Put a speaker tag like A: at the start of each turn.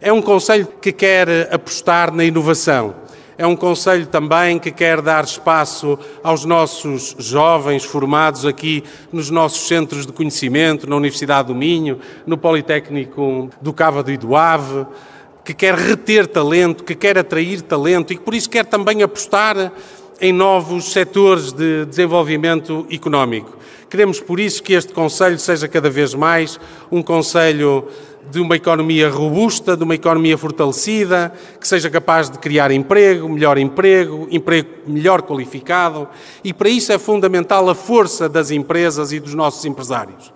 A: É um conselho que quer apostar na inovação. É um conselho também que quer dar espaço aos nossos jovens formados aqui nos nossos centros de conhecimento, na Universidade do Minho, no Politécnico do Cávado e do Ave, que quer reter talento, que quer atrair talento e que por isso quer também apostar em novos setores de desenvolvimento económico. Queremos por isso que este Conselho seja cada vez mais um Conselho de uma economia robusta, de uma economia fortalecida, que seja capaz de criar emprego melhor qualificado, e para isso é fundamental a força das empresas e dos nossos empresários.